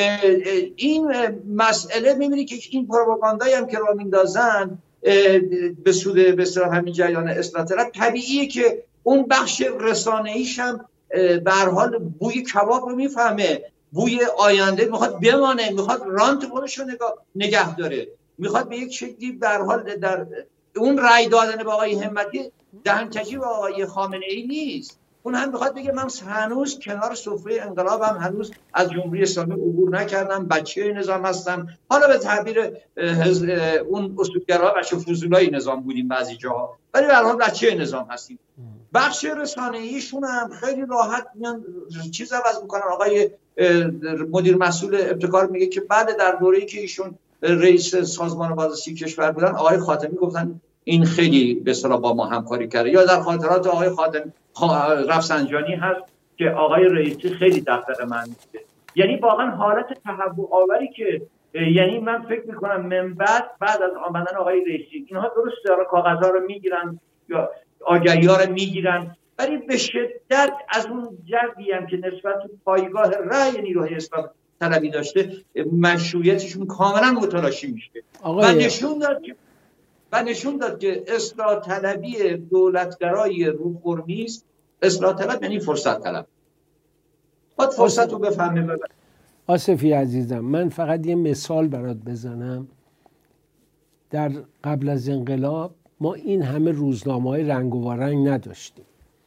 این مسئله میبینی که این پروپاگاندایی هم که را میندازن به سود به اصطلاح همین جریان اصلاح طلب، طبیعیه که اون بخش رسانه‌ایش هم به هر حال بوی کباب رو میفهمه، بوی آینده میخواد بمانه، میخواد رانت خودش رو نگه داره، میخواد به یک شکلی به هر حال در اون رأی دادن به آقای همتی دهنکجی به آقای خامنه‌ای نیست. اون هم میخواد بگه من هنوز کنار سفره انقلابم، هنوز از جمهوری اسلامی عبور نکردم، بچه نظام هستم. حالا به تعبیر اون اصولگرا بچه فضولای نظام بودیم بعضی جاها، ولی به هر حال بچه نظام هستیم. بخش رسانه‌ایشون هم خیلی راحت میان چیز عوض میکنن. آقای مدیر مسئول ابتکار میگه که بعد در دوره‌ای که ایشون رئیس سازمان بازرسی کشور بودن آقای خاتمی گفتن این خیلی به اصطلاح با ما همکاری کرده. یا در خاطرات آقای خاتمی رفسنجانی هست که آقای رئیسی خیلی دغدغه من میده. یعنی واقعا حالت تهوع آوری که یعنی من فکر میکنم من بعد بعد از آمدن آقای رئیسی اینها درست داره کاغذها رو میگیرن یا آگهی‌ها رو میگیرن، ولی به شدت از اون جوی هم که نسبت به پایگاه رأی نیروهای اصلاح طلبی داشته مشروعیتشون کاملا متلاشی میشه و نشون داد که و نشون داد که اصلاح طلبی دولتگرای روخورمی است. اصلاح طلب یعنی فرصت طلب. باید فرصت رو بفهمیم. آصفی عزیزم، من فقط یه مثال برات بزنم. در قبل از انقلاب ما این همه روزنامه‌های رنگ و رنگ نداشتیم،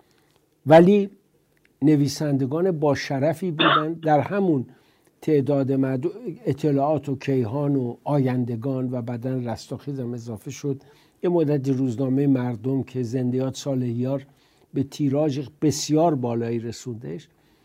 ولی نویسندگان با شرفی بودن. در همون تعداد اطلاعات و کیهان و آیندگان و بعداً رستاخیز هم اضافه شد. یه مدت روزنامه مردم که زندیات صالحیار به تیراژ بسیار بالایی رسوندش.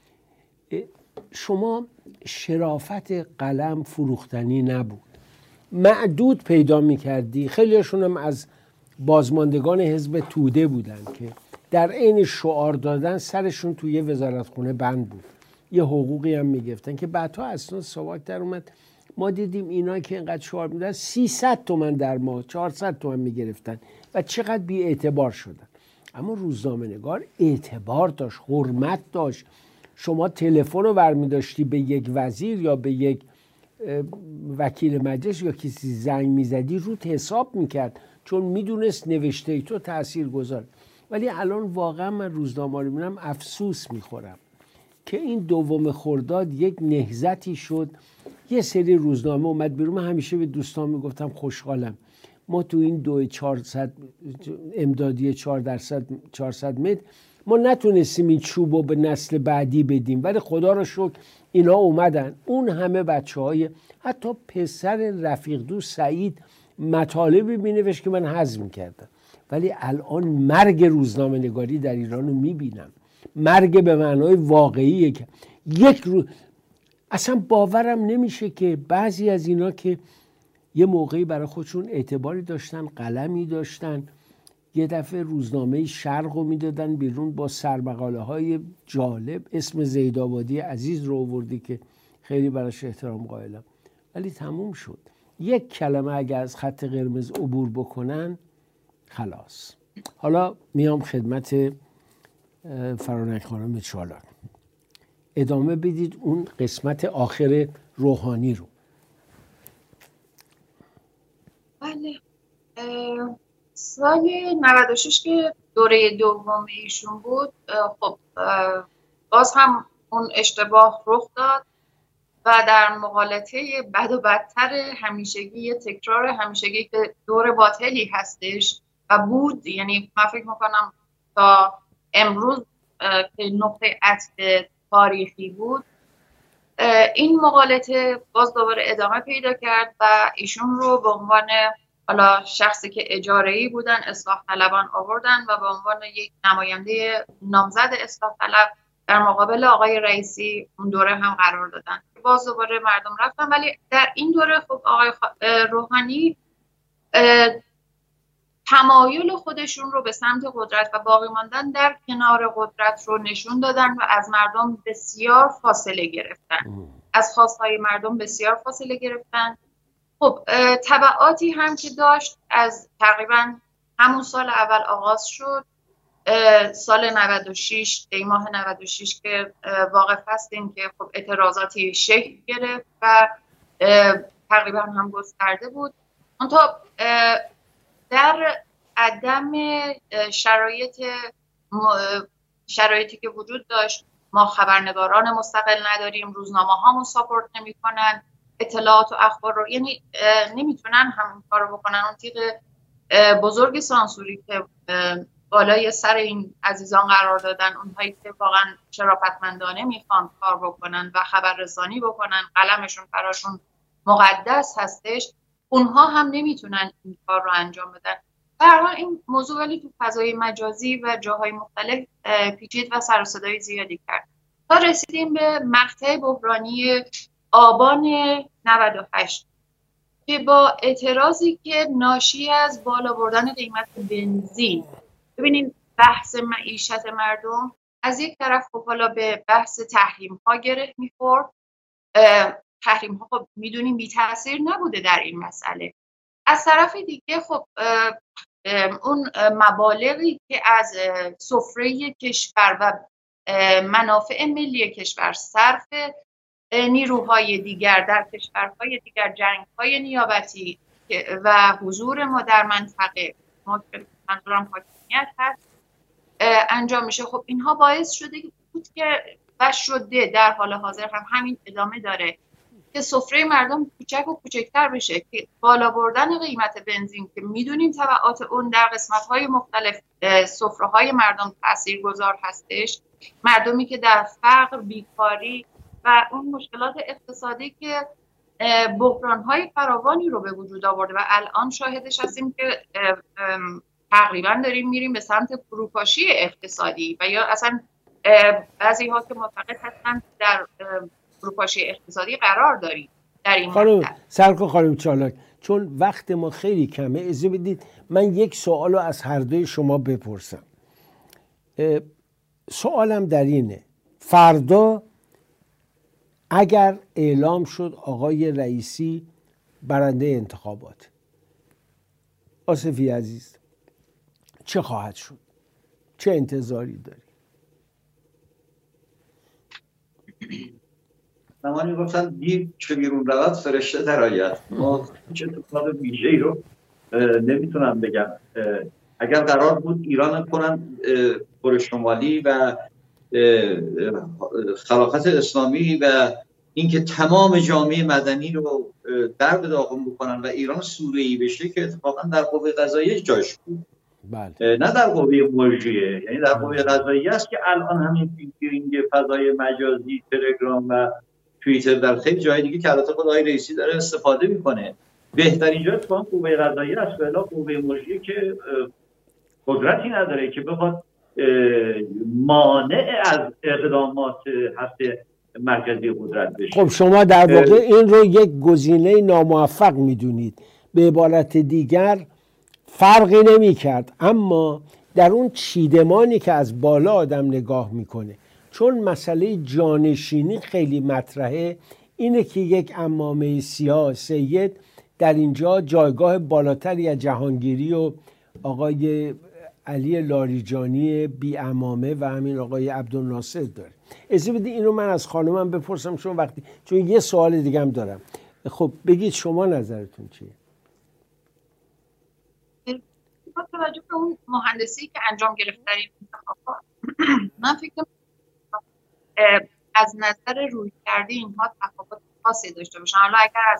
شما شرافت قلم فروختنی نبود، معدود پیدا میکردی. خیلی هاشون هم از بازماندگان حزب توده بودن که در عین شعار دادن سرشون توی وزارتخونه بند بود، یه حقوقی هم میگفتن که بعدها اصلا سواک در اومد. ما دیدیم اینا که اینقدر شعار میدن سیصد تومن در ماه چهارصد تومن میگرفتن و چقدر بی اعتبار شدن. اما روزنامه نگار اعتبار داشت، حرمت داشت. شما تلفن رو برمی داشتی به یک وزیر یا به یک وکیل مجلس یا کسی زنگ میزدی روت حساب میکرد. چون میدونست نوشته تو تأثیر گذار. ولی الان واقعا من روزنامه رو میبینم افسوس میخورم که این دوم خرداد یک نهضتی شد، یه سری روزنامه اومد بیرون. من همیشه به دوستان میگفتم خوشحالم ما تو این دو چهارصد امدادی چهار درصد چهارصد متر ما نتونستیم این چوبو به نسل بعدی بدیم، ولی خدا رو شکر اینا اومدن. اون همه بچه های حتی پسر رفیق دوست سعید مطالبی مینوشت که من هضم کردم. ولی الان مرگ روزنامه نگاری در ایران رو میبینم، مرگ به معنای واقعیه که یک روز اصلا باورم نمیشه که بعضی از اینا که یه موقعی برای خودشون اعتباری داشتن، قلمی داشتن، یه دفعه روزنامه شرق رو میدادن بیرون با سرمقاله های جالب. اسم زیدآبادی عزیز رو آوردی که خیلی براش احترام قائلم، ولی تموم شد. یک کلمه اگه از خط قرمز عبور بکنن خلاص. حالا میام خدمت فرانک خانم چالاک، ادامه بدید اون قسمت آخر روحانی رو. بله، سال نود و شش که دوره دوم ایشون بود، خب باز هم اون اشتباه رخ داد و در مقالطه بد و بدتر همیشگی، تکرار همیشگی که دور باطلی هستش و بود، یعنی من فکر میکنم تا امروز که نقطه عطف تاریخی بود، این مقالطه باز دوباره ادامه پیدا کرد و ایشون رو به عنوان حالا شخصی که اجاره‌ای بودن، اصلاح طلبان آوردن و به عنوان یک نماینده نامزد اصلاح طلب در مقابل آقای رئیسی اون دوره هم قرار دادن. باز دوباره مردم رفتن، ولی در این دوره خب آقای روحانی تمایل خودشون رو به سمت قدرت و باقی ماندن در کنار قدرت رو نشون دادن و از مردم بسیار فاصله گرفتن، از خواستهای مردم بسیار فاصله گرفتن. خب تبعاتی هم که داشت از تقریبا همون سال اول آغاز شد، سال نود و شش، دی ماه نود و شش که واقف هستیم که خب اعتراضاتی شکل گرفت و تقریبا هم گسترده بود. منتها در عدم شرایط شرایطی که وجود داشت، ما خبرنگاران مستقل نداریم، روزنامه هامون ساپورت نمی کنن اطلاعات و اخبار رو، یعنی نمیتونن همین کار رو بکنن. اون تیغ بزرگ سانسوری که بالای سر این عزیزان قرار دادن، اونهایی که واقعا شرافتمندانه میخوان کار بکنن و خبررسانی بکنن، قلمشون براشون مقدس هستش، اونها هم نمیتونن این کار رو انجام بدن. در حال این موضوع ولی تو فضای مجازی و جاهای مختلف پیچید و سر و صدای زیادی کرد تا رسیدیم به مقطع بحرانی آبان نود و هشت که با اعتراضی که ناشی از بالا بردن قیمت بنزین، ببینید بحث معیشت مردم از یک طرف خب حالا به بحث تحریم ها گره میخورد. تحریم ها خب میدونیم بی تاثیر نبوده در این مسئله. از طرف دیگه خب اون مبالغی که از سفره کشور و منافع ملی کشور صرف نیروهای دیگر در کشورهای دیگر، جنگ‌های نیابتی و حضور ما در منطقه، ما که منظورم حاکمیت هست، انجام میشه. خب اینها باعث شده بود که و شده در حال حاضر هم همین ادامه داره که سفره مردم کوچک و کوچکتر بشه، که بالا بردن قیمت بنزین که میدونیم تبعات اون در قسمت‌های مختلف سفره‌های مردم تاثیرگذار هستش. مردمی که در فقر، بیکاری و اون مشکلات اقتصادی که بحران‌های فراوانی رو به وجود آورده و الان شاهدش هستیم که تقریبا داریم میریم به سمت فروپاشی اقتصادی و یا اصلا بعضی ها که معتقد هستن در فروپاشی اقتصادی قرار داریم در این خانم سرکار خانم چالاک، چون وقت ما خیلی کمه، اجازه بدید من یک سوال رو از هر دوی شما بپرسم. سوالم در اینه، فردا اگر اعلام شد آقای رئیسی برنده انتخابات، آصفی عزیز چه خواهد شد؟ چه انتظاری داری؟ زمانی میگفتن دیر چه بیرون رود فرشته در آید. ما چه اتفاق ویژه‌ای رو نمیتونم بگم. اگر قرار بود ایران کنن کره شمالی و خلافت اسلامی و اینکه تمام جامعه مدنی رو در به داغون بکنن و ایران سوره‌ای بشه که اتفاقا در قوه قضاییه جاش بود. بله. نه در قوه ملجیه، یعنی در قوه قضاییه است که الان همین فیلترینگ فضای مجازی، تلگرام و توییتر در خیلی جای دیگه که البته خود آقای رئیسی داره استفاده میکنه. بهترین جا اتفاقا قوه قضاییه است، ولی قوه ملجیه که قدرتی نداره که بخواد مانع از اقدامات هست مرکزی قدرت بشه. خب شما در واقع این رو یک گزینه ناموفق میدونید. به عبارت دیگر فرقی نمی کرد، اما در اون چیدمانی که از بالا آدم نگاه میکنه، چون مسئله جانشینی خیلی مطرحه، اینه که یک عمامه سیاه سید در اینجا جایگاه بالاتری از جهانگیری و آقای علی لاریجانی بی عمامه و همین آقای عبدالناصر داره. اجازه بدید اینو من از خانمم بپرسم، چون وقتی چون یه سوال دیگه هم دارم. خب بگید شما نظرتون چیه؟ با توجه به اون مهندسی که انجام گرفت در این انتخابات، من فکر کنم از نظر روی کرده اینها تفاوت خاصی داشته باشن. حالا اگر از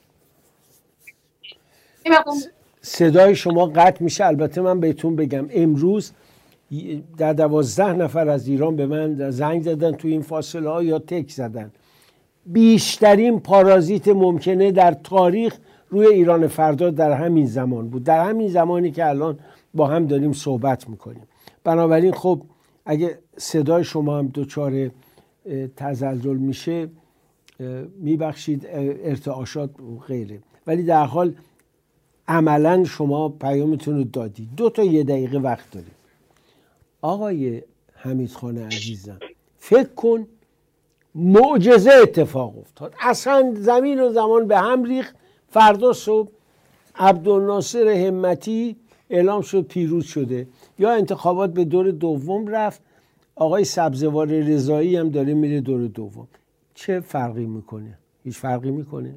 صدای شما قطع میشه. البته من بهتون بگم امروز در دوازده نفر از ایران به من زنگ زدن تو این فاصله ها یا تک زدن. بیشترین پارازیت ممکنه در تاریخ روی ایران فردا در همین زمان بود، در همین زمانی که الان با هم داریم صحبت میکنیم. بنابراین خب اگه صدای شما هم دچار تزلزل میشه میبخشید، ارتعاشات و غیره، ولی در حال عملا شما پیامتون رو دادید. دو تا یه دقیقه وقت داریم. آقای حمیدخان عزیزم، فکر کن معجزه اتفاق افتاد، اصلا زمین و زمان به هم ریخت. فردا صبح عبدالناصر همتی اعلام شد پیروز شده، یا انتخابات به دور دوم رفت، آقای سبزوار رضایی هم داره میره دور دوم. چه فرقی میکنه؟ هیچ فرقی میکنه؟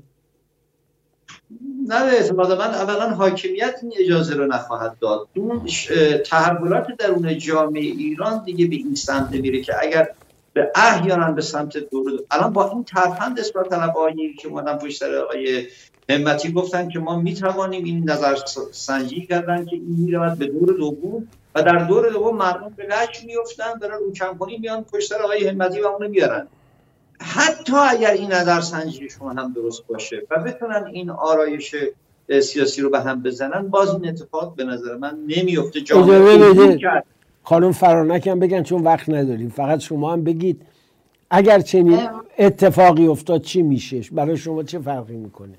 نه، به اعتقاد من اولا حاکمیت این اجازه رو نخواهد داد. اون تحولات درون جامعه ایران دیگه به این سمت میره که اگر به احیانا به سمت دور دو... الان با این ترفند اصلاح طلبانی که اومدن پشت سر آقای همتی گفتن که ما میتوانیم، این نظر سنجی کردن که این میرود به دور دوم و در دور دوم مردم به لج میافتن، دارن روکم کنی میان پشت سر آقای همتی و اونو میارن. حتی اگر این نظر سنجی شما هم درست باشه و بتونن این آرایش سیاسی رو به هم بزنن، باز این اتفاق به نظر من نمیفته. جامعه کرد. خانم فرانک هم بگن چون وقت نداریم، فقط شما هم بگید اگر چنین اتفاقی افتاد چی میشه؟ برای شما چه فرقی میکنه؟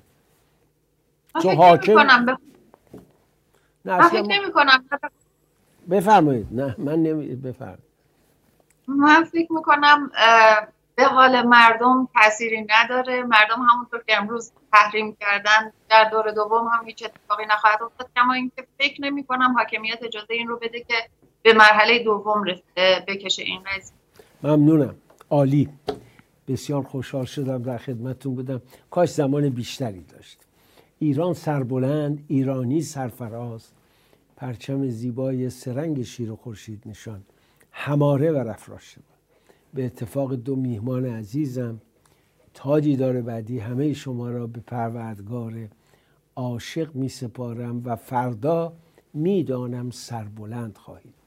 چون حاکم ب... نه فکر نمی کنم. بفرمایید. نه من نمی بفرمایید. من فکر میکنم به حال مردم تأثیری نداره. مردم همونطور که امروز تحریم کردن در دور دوم هم هیچ اتفاقی نخواهد افتاد، کما اینکه فکر نمی کنم حاکمیت اجازه این رو بده که به مرحله دوم بکشه این قضیه. ممنونم، عالی، بسیار خوشحال شدم در خدمتتون بودم. کاش زمان بیشتری داشت. ایران سربلند، ایرانی سرفراز، پرچم زیبای سرنگ شیر و خورشید نشان، هماره و رفراشته بود. به اتفاق دو میهمان عزیزم، تاجی داره بعدی، همه شما را به پروردگار عاشق می سپارم و فردا میدانم سربلند خواهید.